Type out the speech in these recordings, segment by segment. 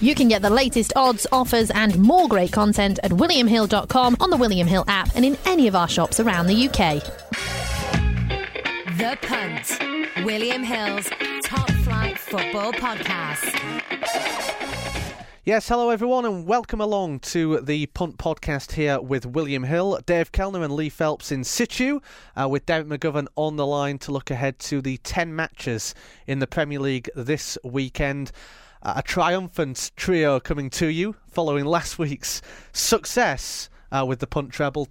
You can get the latest odds, offers and more great content at williamhill.com, on the William Hill app and in any of our shops around the UK. The Punt, William Hill's top flight football podcast. Yes, hello everyone and welcome along to the Punt podcast here with William Hill, Dave Kellner and Lee Phelps in situ, with Derek McGovern on the line to look ahead to the 10 matches in the Premier League this weekend. A triumphant trio coming to you following last week's success with the Punt treble,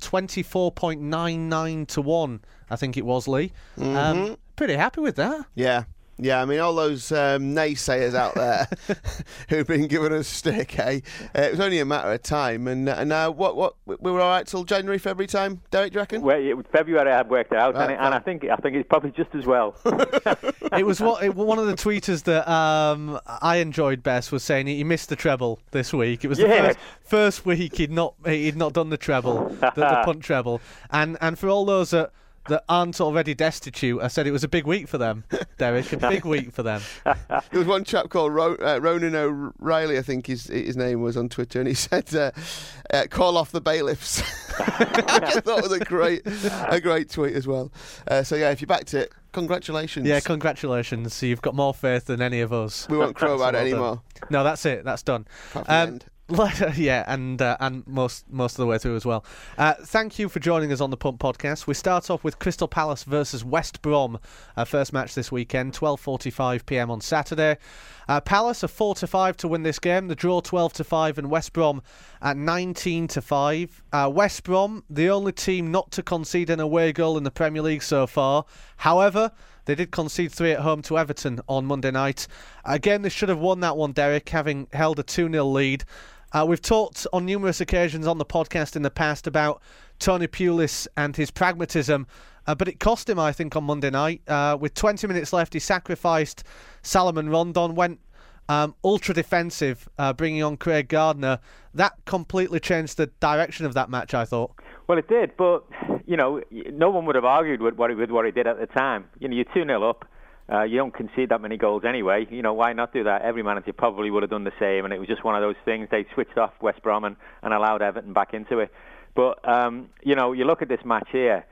24.99 to 1, I think it was, Lee. Pretty happy with that. Yeah, I mean, all those naysayers out there who've been giving us stick, it was only a matter of time. And what we were all right till January, February time, Derek, do you reckon? Well, February I had worked out, and I think it's probably just as well. It was one of the tweeters that I enjoyed best was saying he missed the treble this week. It was the first week he'd not done the treble, the Punt treble, and for all those that aren't already destitute, I said it was a big week for them, Derek, a big week for them. There was one chap called Ronan O'Reilly, I think his name was, on Twitter, and he said, call off the bailiffs. I thought it was a great tweet as well. So yeah, if you backed it, congratulations. Yeah, congratulations. So you've got more faith than any of us. We won't crow about it anymore. No, that's it. That's done. Yeah, and most of the way through as well. Thank you for joining us on the Punt podcast. We start off with Crystal Palace versus West Brom, first match this weekend, 12:45 p.m. on Saturday. Palace are 4-5 to win this game. The draw 12-5, and West Brom at 19-5. West Brom, the only team not to concede an away goal in the Premier League so far. However, they did concede 3 at home to Everton on Monday night. Again, they should have won that one, Derek, having held a 2-0 lead. We've talked on numerous occasions on the podcast in the past about Tony Pulis and his pragmatism, but it cost him, I think, on Monday night. With 20 minutes left, he sacrificed Salomon Rondon, went ultra defensive, bringing on Craig Gardner. That completely changed the direction of that match, I thought. Well, it did, but no one would have argued with what he did at the time. You're 2-0 up. You don't concede that many goals anyway. Why not do that? Every manager probably would have done the same, and it was just one of those things. They switched off West Brom and allowed Everton back into it. But, you look at this match here,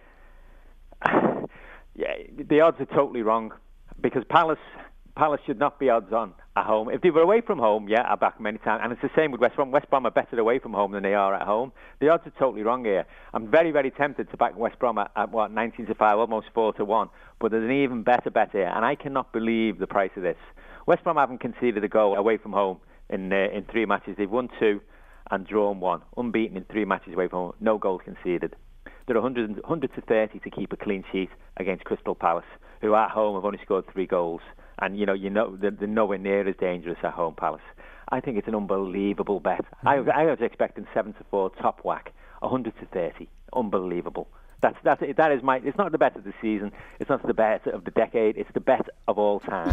the odds are totally wrong, because Palace should not be odds on at home. If they were away from home, I back them any time. And it's the same with West Brom. West Brom are better away from home than they are at home. The odds are totally wrong here. I'm very, very tempted to back West Brom at 19-5, almost 4-1. But there's an even better bet here, and I cannot believe the price of this. West Brom haven't conceded a goal away from home in 3 matches. They've won 2 and drawn 1. Unbeaten in 3 matches away from home. No goals conceded. They're 100 to 30 to keep a clean sheet against Crystal Palace, who at home have only scored 3 goals. And, they're nowhere near as dangerous at home, Palace. I think it's an unbelievable bet. I was expecting 7-4 top whack, 100 to 30. Unbelievable. That is my. It's not the bet of the season. It's not the bet of the decade. It's the bet of all time.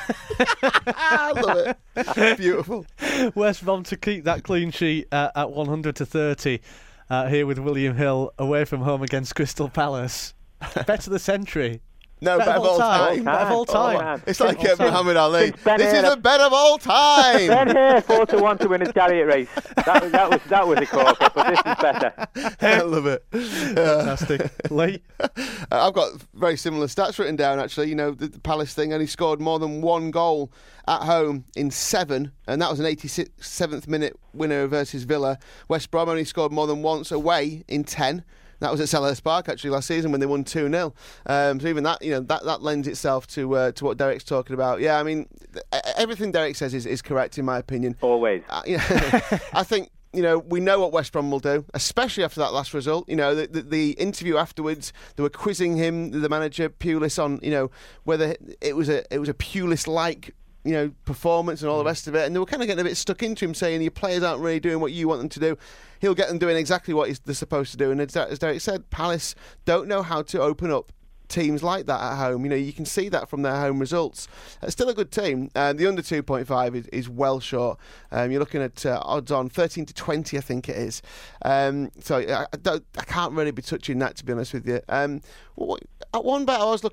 I love it. Beautiful. West Brom to keep that clean sheet at 100 to 30 here with William Hill away from home against Crystal Palace. Bet of the century. No, bet of all time. Bet of all time. It's like Muhammad Ali. This is a bet of all time. Ben here, 4-1 to win his chariot race. That was a corker, but this is better. I love it. Fantastic. Lee? I've got very similar stats written down, actually. The Palace thing only scored more than 1 goal at home in 7, and that was an 87th minute winner versus Villa. West Brom only scored more than once away in 10. That was at Selhurst Park, actually, last season when they won 2-0. So even that, that lends itself to what Derek's talking about. Yeah, I mean, everything Derek says is correct, in my opinion. Always. I think, we know what West Brom will do, especially after that last result. The interview afterwards, they were quizzing him, the manager, Pulis, on, whether it was a Pulis-like performance and all the rest of it, and they were kind of getting a bit stuck into him, saying your players aren't really doing what you want them to do. He'll get them doing exactly what they're supposed to do, and as Derek said, Palace don't know how to open up teams like that at home. You can see that from their home results. Still a good team. The under 2.5 is well short. You're looking at odds on 13 to 20, I think it is. So I can't really be touching that, to be honest with you. One bet I was looking at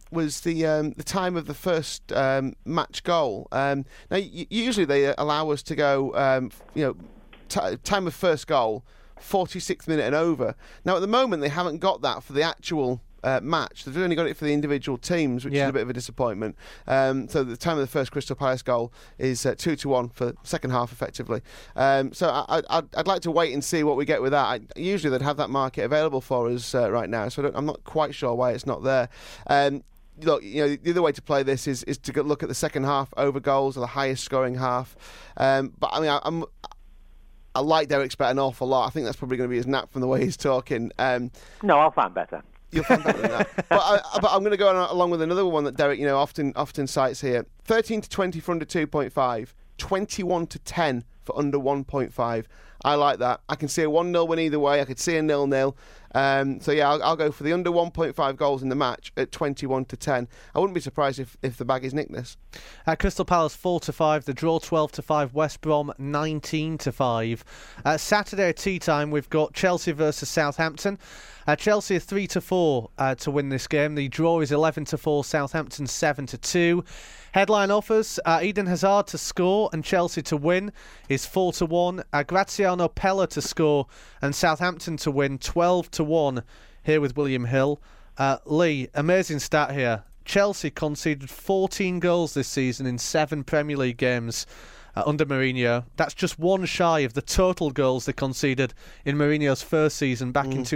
was the time of the first match goal. Now, usually they allow us to go, time of first goal, 46th minute and over. Now, at the moment, they haven't got that for the actual match. They've only got it for the individual teams, which is a bit of a disappointment. So the time of the first Crystal Palace goal is 2-1 for second half, effectively. So I'd like to wait and see what we get with that. Usually they'd have that market available for us right now, so I'm not quite sure why it's not there. Look, the other way to play this is to look at the second half over goals or the highest scoring half. But I mean, I like Derek's bet an awful lot. I think that's probably going to be his nap from the way he's talking. No, I'll find better. You'll find better than that. But I'm going to go along with another one that Derek, often cites here. 13-20 for under 2.5, 21-10 for under 1.5. I like that. I can see a 1-0 win either way. I could see a 0-0. So yeah, I'll go for the under 1.5 goals in the match at 21-10. I wouldn't be surprised if the bag is nicked this. Crystal Palace 4-5, the draw 12-5, West Brom 19-5. Saturday tea time, we've got Chelsea versus Southampton. Chelsea are 3-4 to win this game. The draw is 11-4, Southampton 7-2. Headline offers: Eden Hazard to score and Chelsea to win is 4-1. Graziano Pella to score and Southampton to win 12-1. Here with William Hill. Lee, amazing stat here. Chelsea conceded 14 goals this season in 7 Premier League games under Mourinho. That's just one shy of the total goals they conceded in Mourinho's first season back in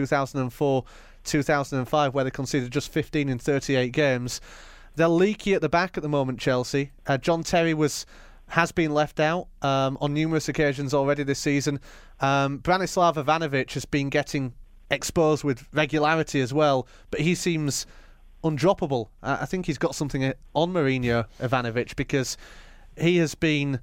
2004-2005, where they conceded just 15 in 38 games. They're leaky at the back at the moment, Chelsea. John Terry has been left out on numerous occasions already this season. Branislav Ivanovic has been getting exposed with regularity as well, but he seems undroppable. I think he's got something on Mourinho, Ivanovic, because he has been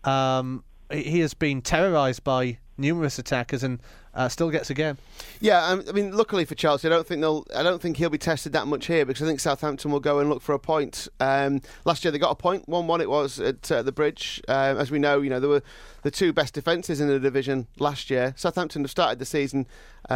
terrorised by numerous attackers and still gets a game. Yeah, I mean, luckily for Chelsea, I don't think he'll be tested that much here, because I think Southampton will go and look for a point. Last year they got a point, 1-1 it was at the Bridge. As we know, there were the two best defences in the division last year. Southampton have started the season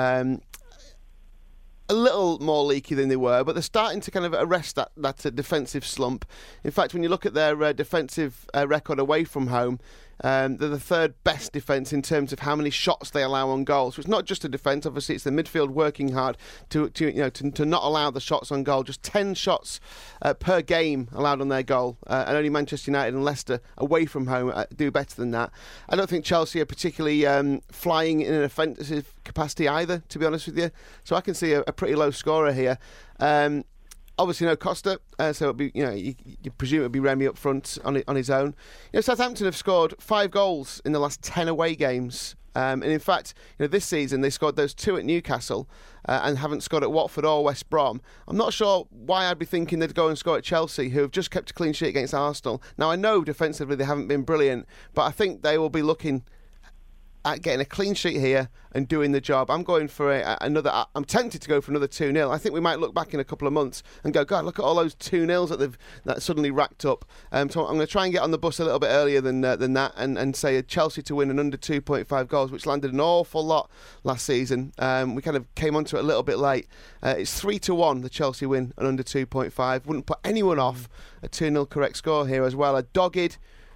a little more leaky than they were, but they're starting to kind of arrest that defensive slump. In fact, when you look at their defensive record away from home, they're the third best defence in terms of how many shots they allow on goal. So it's not just a defence, obviously it's the midfield working hard to not allow the shots on goal. Just 10 shots per game allowed on their goal, and only Manchester United and Leicester away from home do better than that. I don't think Chelsea are particularly flying in an offensive capacity either, to be honest with you. So I can see a pretty low scorer here. Obviously no Costa, so it'll be, you presume it'll be Remy up front on his own. Southampton have scored 5 goals in the last 10 away games, and in fact, this season they scored those 2 at Newcastle and haven't scored at Watford or West Brom. I'm not sure why I'd be thinking they'd go and score at Chelsea, who have just kept a clean sheet against Arsenal. Now I know defensively they haven't been brilliant, but I think they will be looking at getting a clean sheet here and doing the job. I'm going for another. I'm tempted to go for another 2-0. I think we might look back in a couple of months and go, God, look at all those 2-0s that suddenly racked up. So I'm going to try and get on the bus a little bit earlier than that, and say Chelsea to win an under 2.5 goals, which landed an awful lot last season. We kind of came onto it a little bit late. It's 3-1 the Chelsea win an under 2.5. Wouldn't put anyone off a 2-0 correct score here as well. A dogged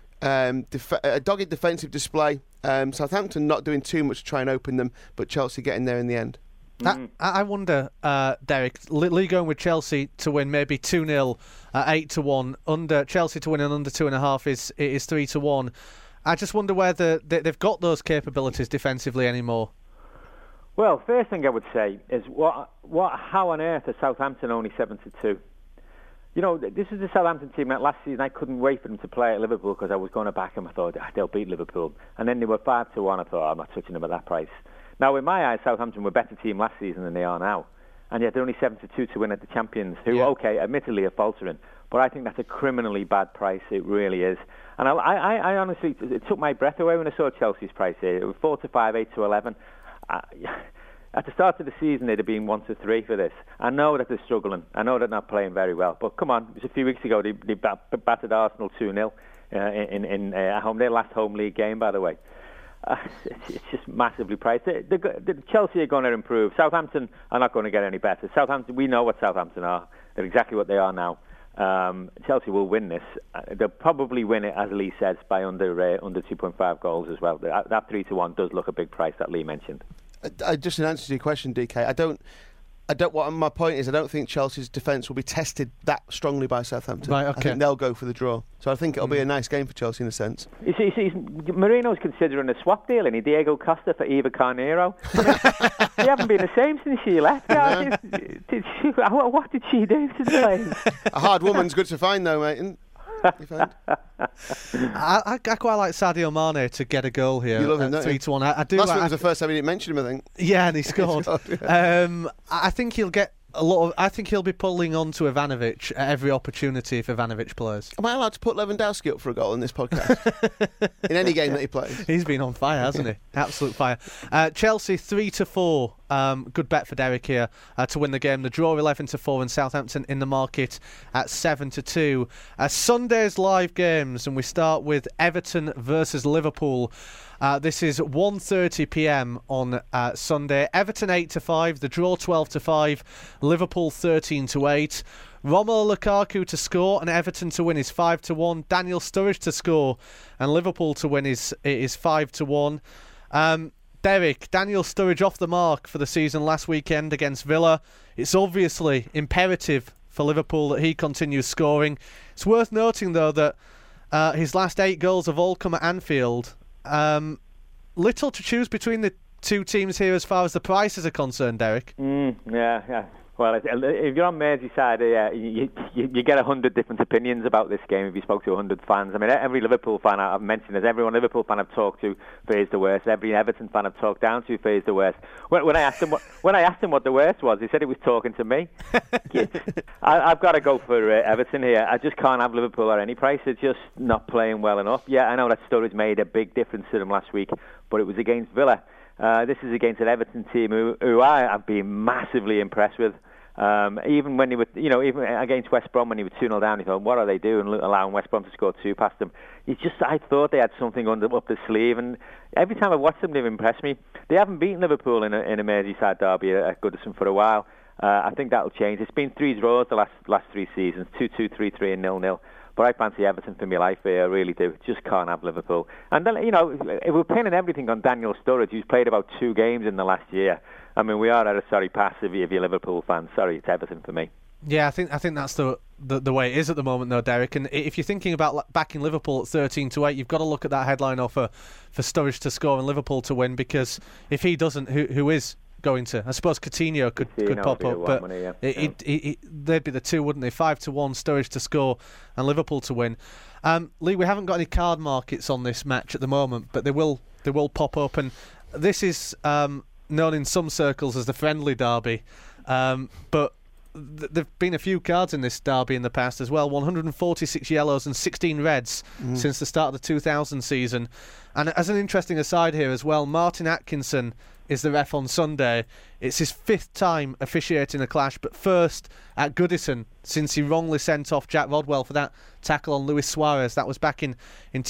defensive display. Southampton not doing too much to try and open them, but Chelsea getting there in the end. I wonder, Derek, Lee going with Chelsea to win maybe 2-0, 8-1. Under Chelsea to win an under 2.5 is 3-1. I just wonder whether they've got those capabilities defensively anymore. Well, first thing I would say is how on earth are Southampton only 7-2? This is the Southampton team that last season I couldn't wait for them to play at Liverpool because I was going to back them. I thought they'll beat Liverpool. And then they were 5-1. I thought, I'm not touching them at that price. Now, in my eyes, Southampton were a better team last season than they are now. And yet they're only 7-2 to win at the champions, who, admittedly are faltering. But I think that's a criminally bad price. It really is. And I honestly, it took my breath away when I saw Chelsea's price here. It was 4-5, 8-11. At the start of the season, they'd have been 1-3 for this. I know that they're struggling. I know they're not playing very well. But come on, it was a few weeks ago they battered Arsenal 2-0 at home. Their last home league game, by the way. It's just massively priced. The Chelsea are going to improve. Southampton are not going to get any better. Southampton, we know what Southampton are. They're exactly what they are now. Chelsea will win this. They'll probably win it, as Lee says, by under 2.5 goals as well. That 3-1 does look a big price that Lee mentioned. Just in answer to your question, DK, my point is I don't think Chelsea's defence will be tested that strongly by Southampton. Right, okay. I think they'll go for the draw. So I think it'll be a nice game for Chelsea in a sense. You see, Marino's considering a swap deal, and Diego Costa for Eva Carneiro. They haven't been the same since she left. What did she do to the players? A hard woman's good to find, though, mate. I quite like Sadio Mane to get a goal here. You love him, don't you? 3-1. I do. Last week was the first time you didn't mention him, I think. Yeah, and he scored. I think he'll get a lot of. I think he'll be pulling on to Ivanovic at every opportunity if Ivanovic plays. Am I allowed to put Lewandowski up for a goal in this podcast? In any game that he plays? He's been on fire, hasn't he? Absolute fire. Chelsea 3-4. Good bet for Derek here to win the game. The draw 11-4 and Southampton in the market at 7-2. Sunday's live games, and we start with Everton versus Liverpool. This is 1:30 p.m. on Sunday. Everton 8-5, the draw 12-5, Liverpool 13-8. Romelu Lukaku to score and Everton to win is 5-1. Daniel Sturridge to score and Liverpool to win is 5-1. Derek, Daniel Sturridge off the mark for the season last weekend against Villa. It's obviously imperative for Liverpool that he continues scoring. It's worth noting, though, that his last 8 goals have all come at Anfield. Little to choose between the two teams here as far as the prices are concerned, Derek. Yeah. Well, if you're on Merseyside, you get 100 different opinions about this game if you spoke to 100 fans. I mean, every Liverpool fan I've mentioned this, every Liverpool fan I've talked to fears the worst. Every Everton fan I've talked down to fears the worst. When I asked him what the worst was, he said he was talking to me. I've got to go for Everton here. I just can't have Liverpool at any price. They're just not playing well enough. Yeah, I know that Sturridge made a big difference to them last week, but it was against Villa. This is against an Everton team who I have been massively impressed with. Even when even against West Brom when he was 2-0 down, you thought, what are they doing, allowing West Brom to score 2 past them? I thought they had something up their sleeve, and every time I've watched them, they've impressed me. They haven't beaten Liverpool in a Merseyside derby at Goodison for a while. I think that'll change. It's been 3 draws the last 3 seasons, 2-2, 3-3 and 0-0. But I fancy Everton for my life here, I really do. Just can't have Liverpool. And then, if we're pinning everything on Daniel Sturridge, who's played about 2 games in the last year, I mean, we are at a sorry pass if you're Liverpool fans. Sorry, it's Everton for me. Yeah, I think that's the way it is at the moment, though, Derek. And if you're thinking about backing Liverpool at 13-8, you've got to look at that headline offer for Sturridge to score and Liverpool to win, because if he doesn't, who is going to? I suppose Coutinho could pop up, but money, yeah. They'd be the two, wouldn't they? 5-1, Sturridge to score and Liverpool to win. Lee, we haven't got any card markets on this match at the moment, but they will pop up, and this is known in some circles as the friendly derby, but there've been a few cards in this derby in the past as well. 146 yellows and 16 reds since the start of the 2000 season. And as an interesting aside here as well, Martin Atkinson is the ref on Sunday. It's his 5th time officiating a clash, but first at Goodison since he wrongly sent off Jack Rodwell for that tackle on Luis Suarez. That was back in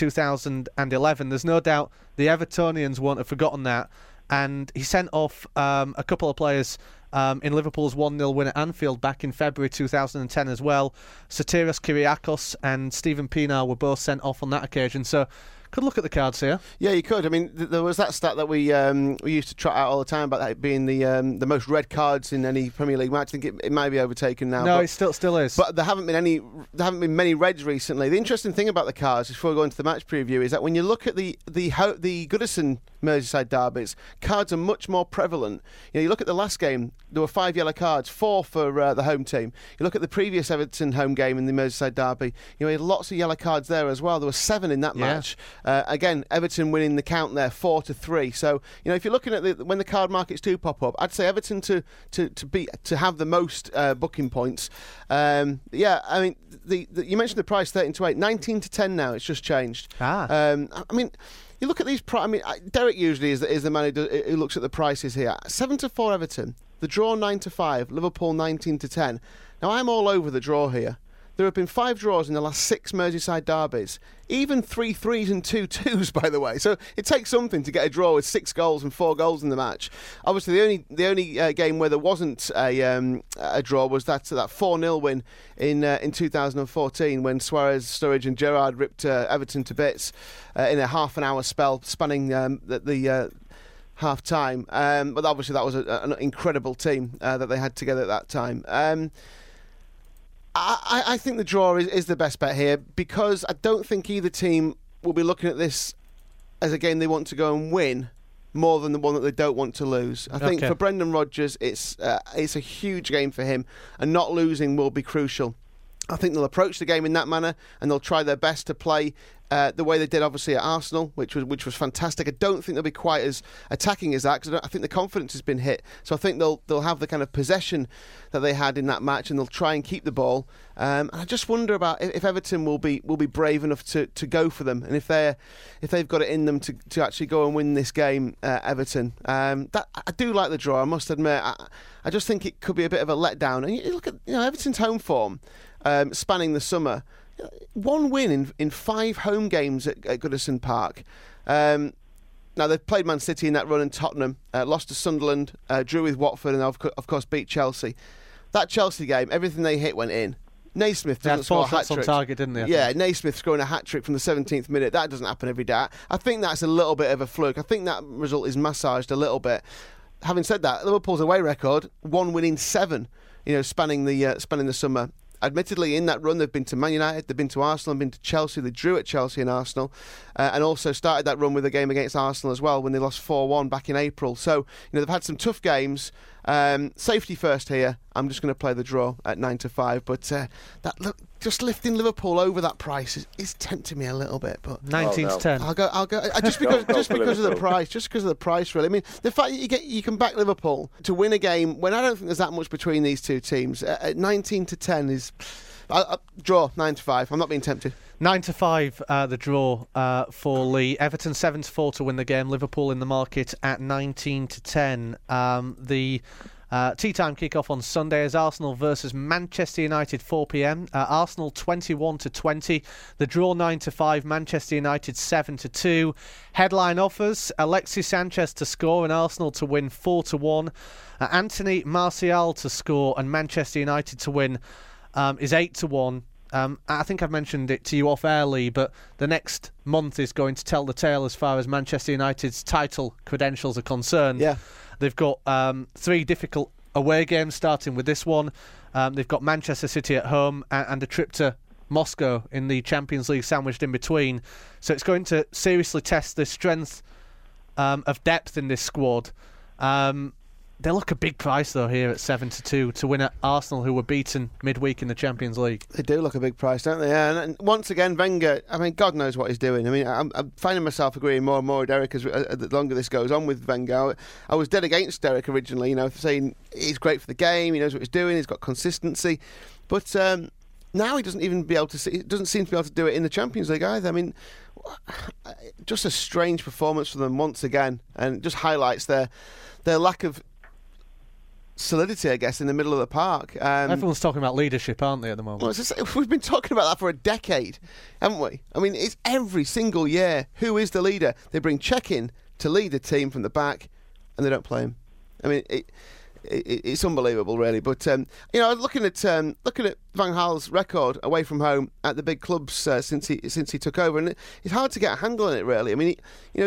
2011. There's no doubt the Evertonians won't have forgotten that. And he sent off a couple of players in Liverpool's 1-0 win at Anfield back in February 2010 as well. Sotiris Kyriakos and Steven Pienaar were both sent off on that occasion. So could look at the cards here. Yeah, you could. I mean, there was that stat that we used to trot out all the time about that being the most red cards in any Premier League match. I think it might be overtaken now. No, it still is. But there haven't been many reds recently. The interesting thing about the cards, before we go into the match preview, is that when you look at the Goodison Merseyside derbies, cards are much more prevalent. You look at the last game, there were 5 yellow cards, 4 for the home team. You look at the previous Everton home game in the Merseyside derby, you had lots of yellow cards there as well. There were 7 in that match. Again, Everton winning the count there 4-3. So if you're looking at when the card markets do pop up, I'd say Everton to have the most booking points. I mean, you mentioned the price 13-8, 19-10 now. It's just changed. I mean, you look at these. Derek usually is the man who looks at the prices here. 7-4 Everton. The draw 9-5. Liverpool 19-10. Now I'm all over the draw here. there have been 5 draws in the last 6 Merseyside derbies. Even 3 3s and 2 2s, by the way. So it takes something to get a draw with 6 goals and 4 goals in the match. Obviously, the only game where there wasn't a draw was that 4-0 win in 2014 when Suarez, Sturridge and Gerrard ripped Everton to bits in a half-an-hour spell spanning the half-time. But obviously that was an incredible team that they had together at that time. I think the draw is the best bet here because I don't think either team will be looking at this as a game they want to go and win more than the one that they don't want to lose. I think for Brendan Rodgers, it's a huge game for him, and not losing will be crucial. I think they'll approach the game in that manner, and they'll try their best to play the way they did, obviously, at Arsenal, which was fantastic. I don't think they'll be quite as attacking as that because I think the confidence has been hit. So I think they'll have the kind of possession that they had in that match, and they'll try and keep the ball. And I just wonder about if Everton will be brave enough to go for them, and if they've got it in them to actually go and win this game, Everton. That I do like the draw, I must admit. I just think it could be a bit of a letdown. And you look at Everton's home form spanning the summer. 1 win in 5 home games at Goodison Park. Now, they've played Man City in that run and Tottenham, lost to Sunderland, drew with Watford, and of course beat Chelsea. That Chelsea game, everything they hit went in. Naismith doesn't score a hat-trick. 4 shots on target, didn't he? Yeah, Naismith scoring a hat-trick from the 17th minute. That doesn't happen every day. I think that's a little bit of a fluke. I think that result is massaged a little bit. Having said that, Liverpool's away record, 1 win in 7, spanning the summer. Admittedly, in that run, they've been to Man United, they've been to Arsenal, been to Chelsea. They drew at Chelsea and Arsenal, and also started that run with a game against Arsenal as well when they lost 4-1 back in April. So, they've had some tough games. Safety first here. I'm just going to play the draw at 9-5, but just lifting Liverpool over that price is tempting me a little bit. But 19-10. I'll go just because of the price. Just because of the price, really. I mean, the fact that you can back Liverpool to win a game when I don't think there's that much between these two teams at 19-10 is draw 9-5. I'm not being tempted. 9-5, the draw for Lee. Everton 7-4 to win the game. Liverpool in the market at 19-10. The tea time kick-off on Sunday is Arsenal versus Manchester United, 4 p.m. Arsenal 21-20. The draw 9-5. Manchester United 7-2. Headline offers: Alexis Sanchez to score and Arsenal to win 4-1. Anthony Martial to score and Manchester United to win is 8-1. I think I've mentioned it to you off air, Lee, but the next month is going to tell the tale as far as Manchester United's title credentials are concerned. Yeah. They've got 3 difficult away games, starting with this one. They've got Manchester City at home and a trip to Moscow in the Champions League sandwiched in between. So it's going to seriously test the strength of depth in this squad. They look a big price, though, here at 7-2 to win at Arsenal, who were beaten midweek in the Champions League. They do look a big price, don't they? Yeah, and once again, Wenger, I mean, God knows what he's doing. I mean, I'm finding myself agreeing more and more with Derek as the longer this goes on with Wenger. I was dead against Derek originally, saying he's great for the game, he knows what he's doing, he's got consistency. But now he doesn't seem to be able to do it in the Champions League either. I mean, just a strange performance from them once again, and just highlights their lack of solidity, I guess, in the middle of the park. Everyone's talking about leadership, aren't they, at the moment? Well, we've been talking about that for a decade, haven't we? I mean, it's every single year. Who is the leader? They bring Cech in to lead the team from the back, and they don't play him. I mean, it's unbelievable, really. But looking at Van Gaal's record away from home at the big clubs since he took over, and it's hard to get a handle on it, really. I mean,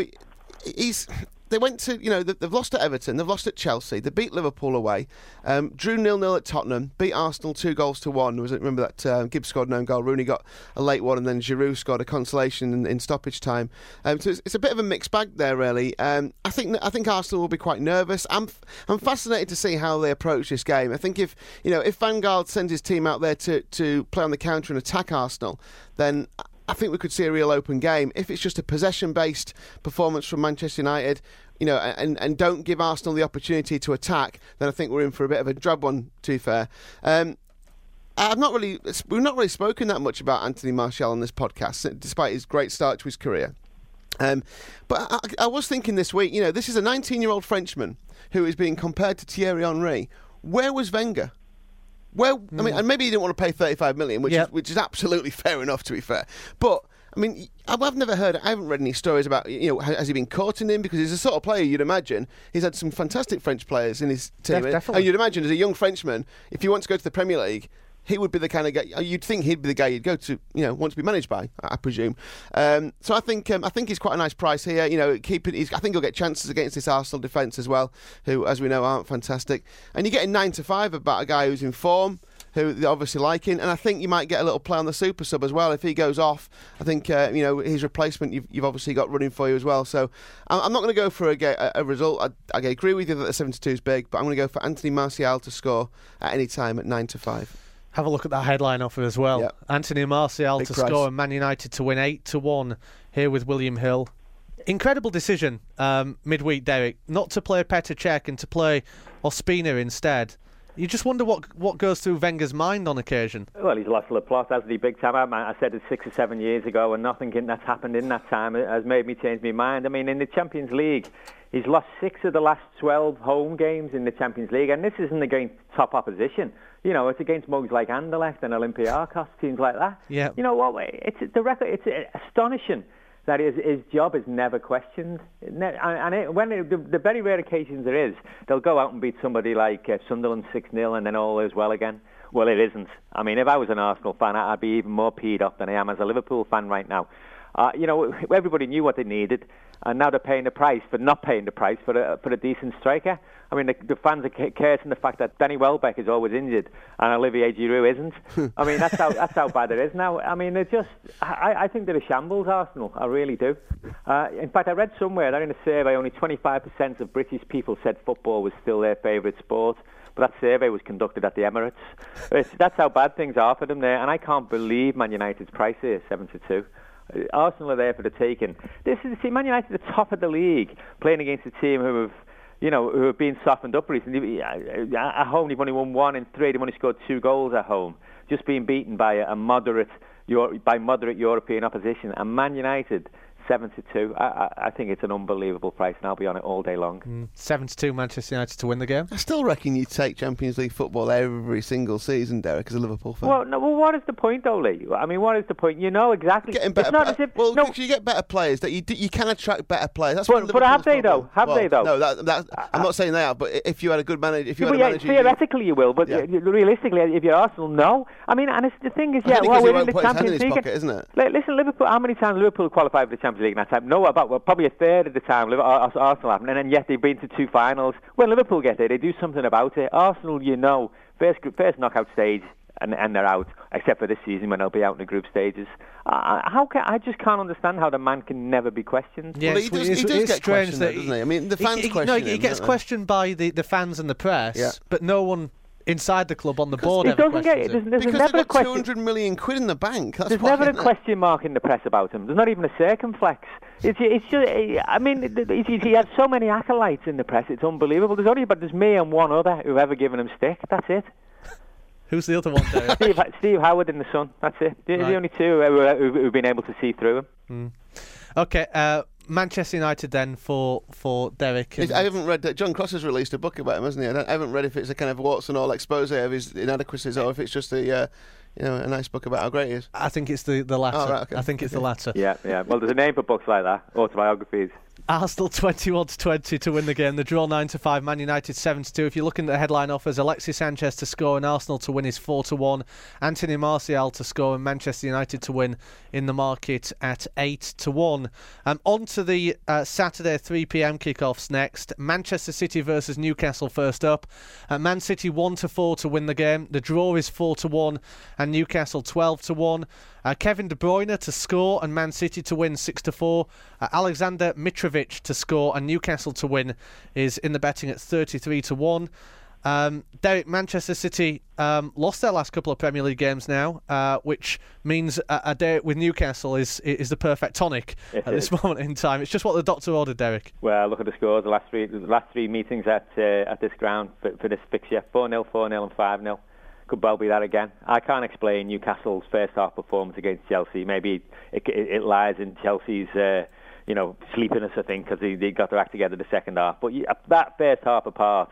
They went to, they've lost at Everton, they've lost at Chelsea, they beat Liverpool away, drew 0-0 at Tottenham, beat Arsenal 2-1. Remember that Gibbs scored an own goal, Rooney got a late one, and then Giroud scored a consolation in stoppage time. So it's a bit of a mixed bag there, really. I think Arsenal will be quite nervous. I'm fascinated to see how they approach this game. I think if Van Gaal sends his team out there to play on the counter and attack Arsenal, then I think we could see a real open game. If it's just a possession-based performance from Manchester United, and don't give Arsenal the opportunity to attack, then I think we're in for a bit of a drab one, to be fair. We've not really spoken that much about Anthony Martial on this podcast, despite his great start to his career. But I was thinking this week, this is a 19-year-old Frenchman who is being compared to Thierry Henry. Where was Wenger? Well, I mean, and maybe he didn't want to pay 35 million, which is absolutely fair enough, to be fair. But I mean, I've never heard. I haven't read any stories about, has he been courting him? Because he's the sort of player you'd imagine. He's had some fantastic French players in his team. Definitely. And you'd imagine, as a young Frenchman, if you want to go to the Premier League, he would be the kind of guy. You'd think he'd be the guy you'd go to, want to be managed by, I presume. So I think he's quite a nice price here. I think he'll get chances against this Arsenal defence as well, who, as we know, aren't fantastic. And you're getting 9 to 5 about a guy who's in form, who they're obviously liking, and I think you might get a little play on the super sub as well if he goes off. I think his replacement you've obviously got running for you as well. So I'm not going to go for a result. I agree with you that the 72 is big, but I'm going to go for Anthony Martial to score at any time at 9 to 5. Have a look at that headline offer as well. Yep. Anthony Martial big to price. score and Man United to win 8 to 1 here with William Hill. Incredible decision midweek, Derek, not to play Petr Cech and to play Ospina instead. You just wonder what goes through Wenger's mind on occasion. Well, he's lost Laporte, hasn't he, big time? I said it 6 or 7 years ago, and nothing that's happened in that time has made me change my mind. I mean, in the Champions League, he's lost 6 of the last 12 home games in the Champions League, and this isn't against top opposition. It's against mugs like Anderlecht and Olympiacos, teams like that. Yeah. You know what? The record. It's astonishing that his job is never questioned. When the very rare occasions there is, they'll go out and beat somebody like Sunderland 6-0 and then all is well again. Well, it isn't. I mean, if I was an Arsenal fan, I'd be even more peed off than I am as a Liverpool fan right now. Everybody knew what they needed, and now they're paying the price for not paying the price for a decent striker. I mean, the fans are cursing the fact that Danny Welbeck is always injured and Olivier Giroud isn't. I mean, that's how bad it is now. I mean, I think they're a shambles, Arsenal. I really do. In fact, I read somewhere that in a survey, only 25% of British people said football was still their favourite sport. But that survey was conducted at the Emirates. That's how bad things are for them there. And I can't believe Man United's price here, 7-2. Arsenal are there for the taking. Man United at the top of the league, playing against a team who have been softened up recently. At home, they've only won 1 in 3. They've only scored 2 goals at home. Just being beaten by moderate European opposition. And Man United, 7-2. I think it's an unbelievable price, and I'll be on it all day long. 7-2 Manchester United to win the game. I still reckon you'd take Champions League football every single season, Derek, as a Liverpool fan. Well, what is the point, though, Lee? I mean, what is the point? You know exactly. Getting better. It's not as if, you get better players. That you can attract better players. That's but have they though? Have they though? No, I'm not saying they are. But if you had a good manager, theoretically you will. But realistically, if you're Arsenal, no. I mean, and the thing is, we're in the Champions League, pocket, isn't it? Listen, Liverpool. How many times Liverpool qualified for the Champions League in that time? No. Probably a third of the time Arsenal haven't, and yet they've been to 2 finals. When Liverpool get there, they do something about it. Arsenal, first knockout stage, and they're out, except for this season when they'll be out in the group stages. I just can't understand how the man can never be questioned. Yeah, well, he does get questioned, doesn't he? I mean, the fans question him. He gets questioned by the fans and the press, but no one inside the club on the board ever questions him. There's because never they've got 200 million quid in the bank. There's never a question mark in the press about him. There's not even a circumflex. It's just, I mean, he has so many acolytes in the press. It's unbelievable. There's me and one other who've ever given him stick. That's it. Who's the other one, Derek? Steve Howard in the Sun. That's it. The only two who've been able to see through him. Okay. Manchester United then for Derek. I haven't read that. John Cross has released a book about him, hasn't he? I haven't read if it's a kind of warts and all expose of his inadequacies or if it's just a nice book about how great he is. I think it's the latter. Oh, right, okay. I think it's the latter. Yeah. Well, there's a name for books like that, autobiographies. Arsenal 21-20 to win the game. The draw 9-5. Man United 7-2. If you're looking at the headline offers, Alexis Sanchez to score and Arsenal to win is 4-1. Anthony Martial to score and Manchester United to win in the market at 8-1. On to the Saturday 3 p.m. kickoffs next. Manchester City versus Newcastle first up. Man City 1-4 to win the game. The draw is 4-1 and Newcastle 12-1. Kevin De Bruyne to score and Man City to win 6-4. Alexander Mitrovic to score and Newcastle to win is in the betting at 33-1. Derek, Manchester City lost their last couple of Premier League games now, which means a day with Newcastle is the perfect tonic at this moment in time. It's just what the doctor ordered, Derek. Well, look at the scores. The last three meetings at this ground for this fixture: 4-0, 4-0, and 5-0. Could well be that again. I can't explain Newcastle's first half performance against Chelsea. Maybe it lies in Chelsea's sleepiness, I think, because they got their act together the second half. But that first half apart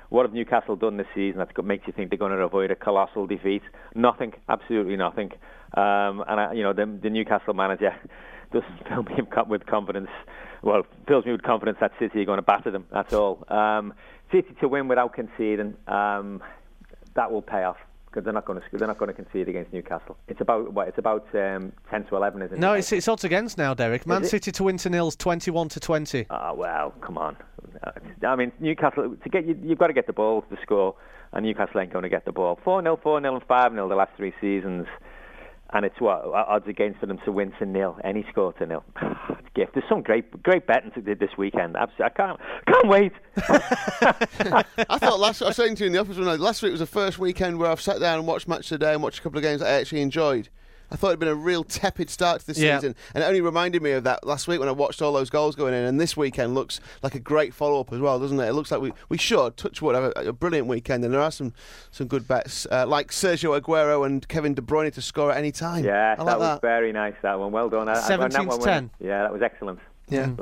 what have Newcastle done this season that makes you think they're going to avoid a colossal defeat? Nothing, absolutely nothing. The Newcastle manager doesn't fill me with confidence. Well, fills me with confidence that City are going to batter them. That's all. City to win without conceding, that will pay off. Because they're not going to concede against Newcastle. It's about 10 to 11, isn't it? No, it's odds against now, Derek. Man City to win to nils 21-20. Oh well, come on. I mean, Newcastle you've got to get the ball to score, and Newcastle ain't going to get the ball. 4-0, 4-0, and 5-0 the last 3 seasons, and it's odds against for them to win to nil. Any score to nil. It's a gift. There's some great betting this weekend. Absolutely, I can't wait. I thought I was saying to you in the office last week was the first weekend where I've sat down and watched Match of the Day and watched a couple of games that I actually enjoyed. I thought it'd been a real tepid start to the season, and it only reminded me of that last week when I watched all those goals going in. And this weekend looks like a great follow-up as well, doesn't it? It looks like we should, touch wood, have a brilliant weekend, and there are some good bets, like Sergio Aguero and Kevin De Bruyne to score at any time. Yeah, that was very nice. That one, well done. 17-10. Yeah, that was excellent. Yeah.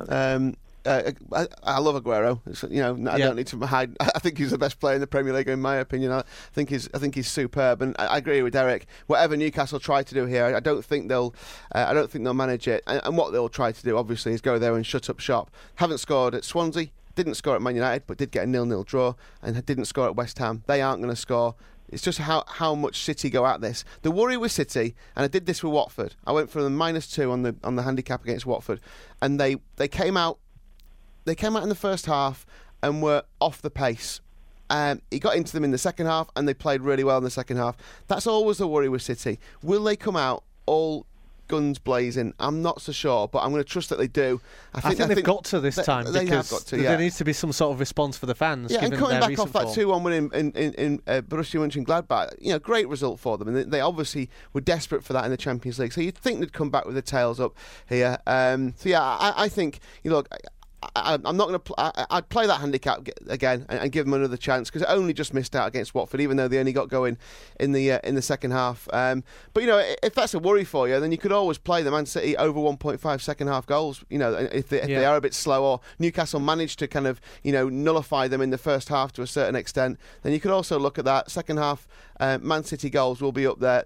I love Aguero. I don't need to hide. I think he's the best player in the Premier League, in my opinion. I think he's superb, and I agree with Derek. Whatever Newcastle try to do here, I don't think they'll manage it. And what they'll try to do, obviously, is go there and shut up shop. Haven't scored at Swansea, didn't score at Man United, but did get a 0-0 draw, and didn't score at West Ham. They aren't going to score. It's just how much City go at this. The worry with City, and I did this with Watford. I went for the -2 on the handicap against Watford, and they came out. They came out in the first half and were off the pace. He got into them in the second half, and they played really well in the second half. That's always the worry with City. Will they come out all guns blazing? I'm not so sure, but I'm going to trust that they do. I think they've got to this time. They because have got to. There needs to be some sort of response for the fans. Yeah, given and coming their back off recent that form. 2-1 win in Borussia Mönchengladbach, great result for them, and they obviously were desperate for that in the Champions League. So you'd think they'd come back with their tails up here. I think I'm not going to. I'd play that handicap again and give them another chance, because it only just missed out against Watford, even though they only got going in the second half. But if that's a worry for you, then you could always play the Man City over 1.5 second half goals. If they are a bit slow, or Newcastle managed to kind of nullify them in the first half to a certain extent, then you could also look at that second half. Man City goals will be up there.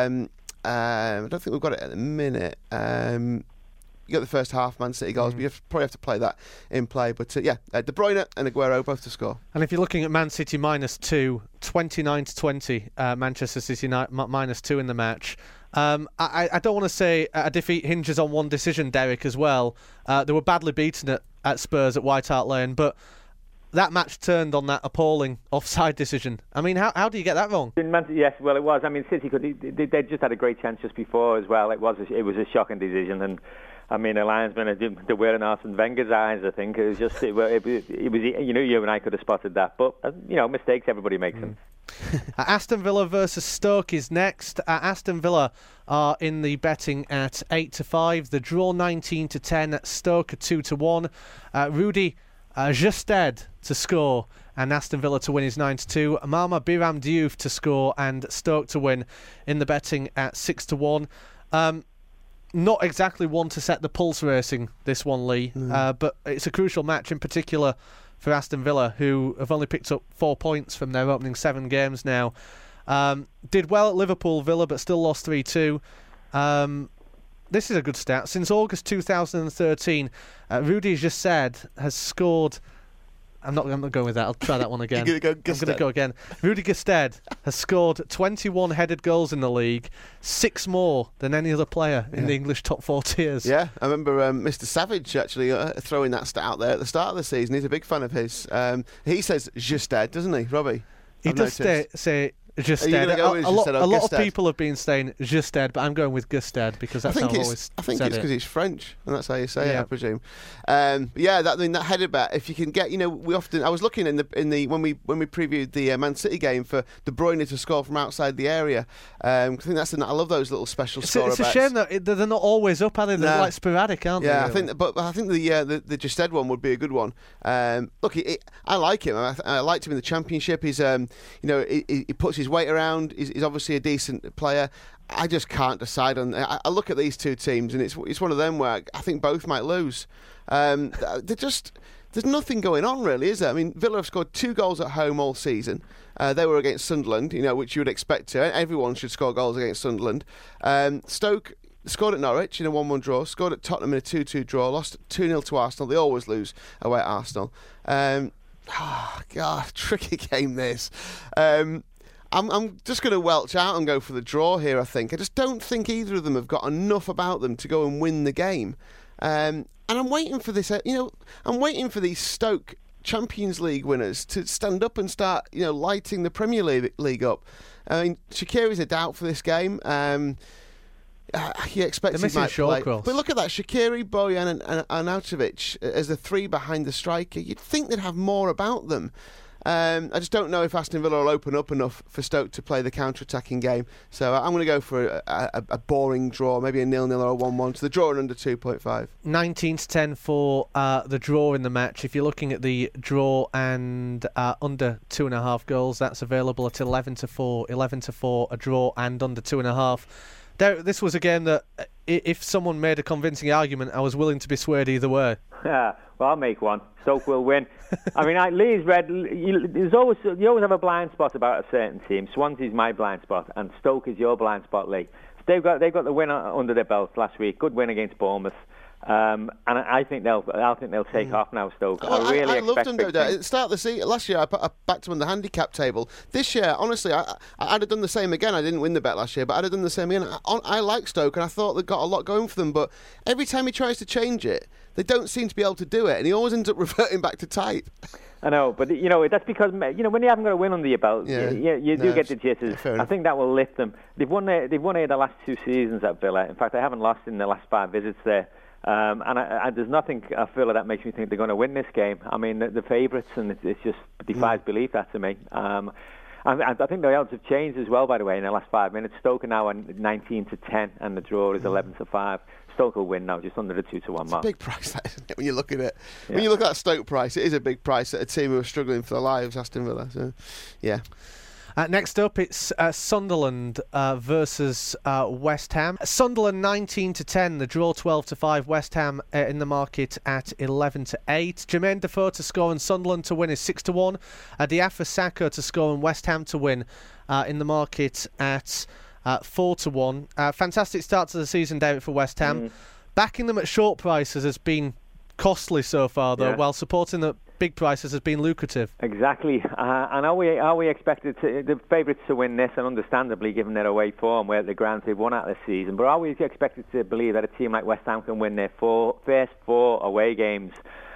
I don't think we've got it at the minute. You got the first half Man City goals, but you probably have to play that in play. But De Bruyne and Aguero both to score. And if you're looking at Man City -2, 29-20, Manchester City -2 in the match. I don't want to say a defeat hinges on one decision, Derek, as well. They were badly beaten at Spurs at White Hart Lane, but that match turned on that appalling offside decision. I mean, how do you get that wrong? Yes, well, it was. I mean, City they just had a great chance just before as well. It was a shocking decision, and I mean, a linesman, they were in Arsene Wenger's eyes. I think it was just it was you and I could have spotted that, but mistakes everybody makes them. Aston Villa versus Stoke is next. Aston Villa are in the betting at 8-5. The draw 19-10. Stoke 2-1. Rudy Gestede to score, and Aston Villa to win is 9-2. Mama Biram Diouf to score, and Stoke to win in the betting at 6-1. Not exactly one to set the pulse racing, this one, Lee, but it's a crucial match in particular for Aston Villa, who have only picked up 4 points from their opening 7 games now. Did well at Liverpool, Villa, but still lost 3-2. This is a good stat. Since August 2013, Rudy Gestede has scored... I'm not going with that. I'll try that one again. You're going to go again. Rudy Gestede has scored 21 headed goals in the league, 6 more than any other player in the English top 4 tiers. Yeah, I remember Mr. Savage actually throwing that stat out there at the start of the season. He's a big fan of his. He says Gestede, doesn't he, Robbie? He does say Gestede. A lot of people have been saying Gestede, but I'm going with Gestede because that's how I've always said it. I think it's because he's French, and that's how you say it, I presume. That headed bet. If you can get, we often. I was looking in the when we previewed the Man City game for De Bruyne to score from outside the area. I think that's. I love those little special scorer bets. It's a shame that they're not always up, are they? They're like sporadic, aren't they? Yeah, really? I think the Gestede one would be a good one. Look, I like him. I liked him in the Championship. He's he puts his weight around. He's obviously a decent player. I just can't decide on. I look at these two teams, and it's one of them where I think both might lose. They're just there's nothing going on really, is there? I mean, Villa have scored 2 goals at home all season. They were against Sunderland, which you would expect to. Everyone should score goals against Sunderland. Stoke scored at Norwich in a 1-1 draw, scored at Tottenham in a 2-2 draw, lost 2-0 to Arsenal. They always lose away at Arsenal. God, tricky game this. I'm just going to welch out and go for the draw here, I think. I just don't think either of them have got enough about them to go and win the game. And I'm waiting for this, I'm waiting for these Stoke Champions League winners to stand up and start, lighting the Premier League up. I mean, Shaqiri's a doubt for this game. He expects he might play. But look at that, Shaqiri, Bojan and Arnautovic as the 3 behind the striker. You'd think they'd have more about them. I just don't know if Aston Villa will open up enough for Stoke to play the counter-attacking game. So I'm going to go for a boring draw, maybe a 0-0 or a 1-1. So the draw and under 2.5. 19-10 for the draw in the match. If you're looking at the draw and under 2.5 goals, that's available at 11-4. 11-4, a draw and under 2.5. This was a game that, if someone made a convincing argument, I was willing to be swayed either way. Yeah, well, I'll make one. Stoke will win. I mean, Lee's red. You always have a blind spot about a certain team. Swansea's my blind spot, and Stoke is your blind spot, Lee. They've got the win under their belts last week. Good win against Bournemouth. And I think they'll take off now, Stoke. I loved them, though. At the start of the season, last year, I backed them on the handicap table. This year, honestly, I'd have done the same again. I didn't win the bet last year, but I'd have done the same again. I like Stoke, and I thought they've got a lot going for them, but every time he tries to change it, they don't seem to be able to do it, and he always ends up reverting back to type. I know, but that's because when you haven't got a win under your belt, you do get the jitters. I think that will lift them. They've won here the last 2 seasons at Villa. In fact, they haven't lost in the last 5 visits there. And there's nothing I feel that makes me think they're going to win this game. I mean, the favourites, and it just defies belief, that to me. I think the odds have changed as well, by the way, in the last 5 minutes. Stoke are now on 19-10, and the draw is 11-5. Stoke will win now, just under the 2-1 mark. It's a big price, that, isn't it, when you look at it? Yeah. When you look at that Stoke price, it is a big price at a team who are struggling for their lives, Aston Villa. So, yeah. Next up, it's Sunderland versus West Ham. Sunderland 19-10, the draw 12-5. West Ham in the market at 11-8. Jermaine Defoe to score and Sunderland to win is 6-1. Diafra Sakho to score and West Ham to win in the market at 4-1. Fantastic start to the season, David, for West Ham. Backing them at short prices has been costly so far, though, while supporting the big prices has been lucrative. Exactly. And are we expected the favourites to win this, and understandably given their away form, where the grounds they've won out this season, but are we expected to believe that a team like West Ham can win their first 4 away games?